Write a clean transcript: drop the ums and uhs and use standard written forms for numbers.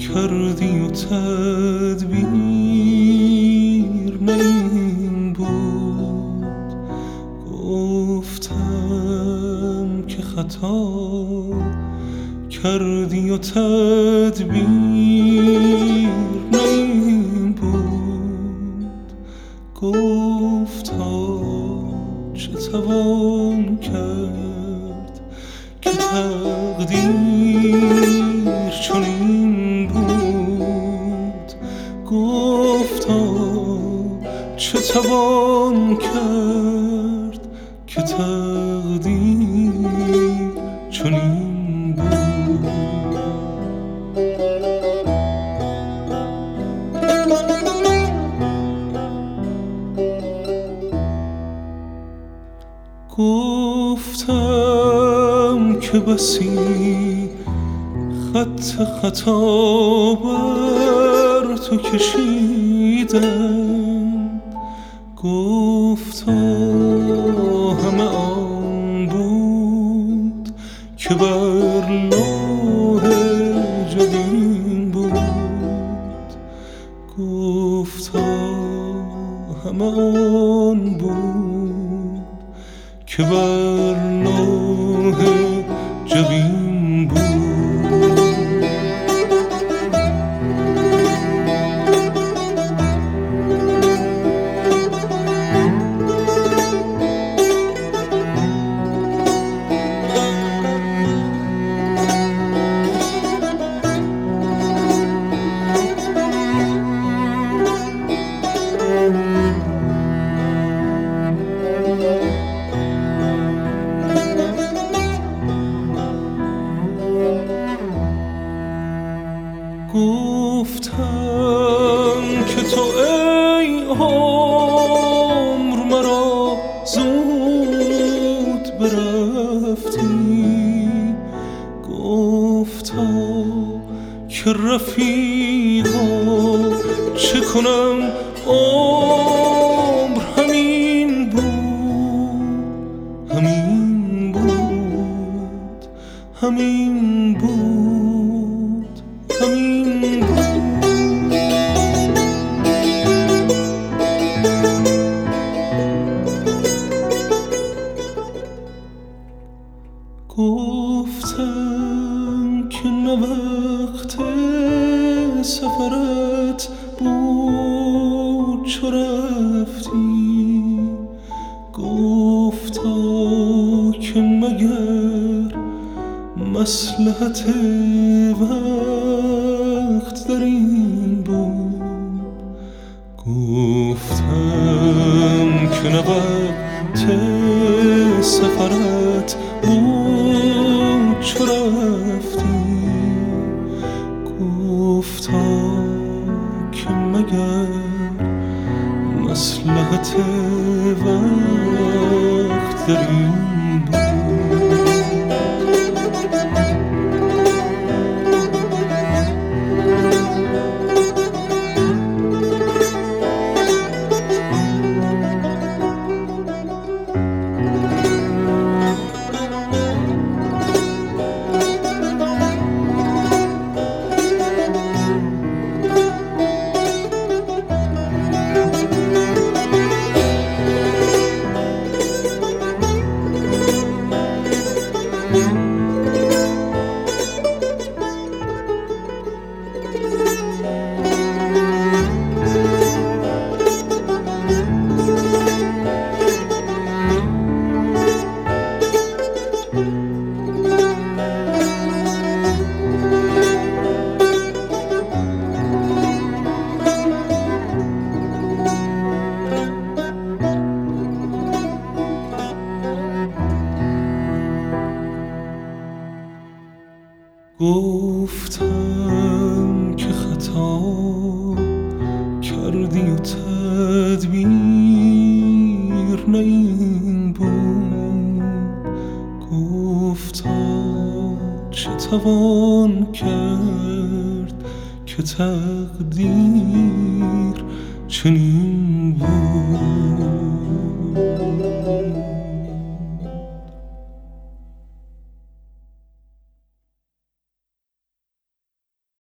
کردی و تدبیر نه این بود. گفتم که خطا کردی و تدبیر نه این بود. گفتا چه توان کرد که تقدیر چنین بود. گفتا چه توان کرد که تقدیر چنین بود. گفتم که بسی خط خطا بر تو کشیدم. گفتا همه آن بود که بر لوح جبین بود. گفتا همه آن بود که بر لوح جبین بود. گفتم که تو ای عمر مرا زود برفتی. گفتا که رفیقا چه کنم عمر همین بود. همین بود. همین بود. همین بود. گفتم که نه وقت سفرت بود چو رفتی. گفتا که مگر مصلحت وقت در این بود. گفتم که نه وقت سفرت بود چو رفتی. گفتا که مگر مصلحت وقت در این بود. گفتم که خطا کردی و تدبیر نه این بود. گفتا چه توان کرد که تقدیر چنین بود.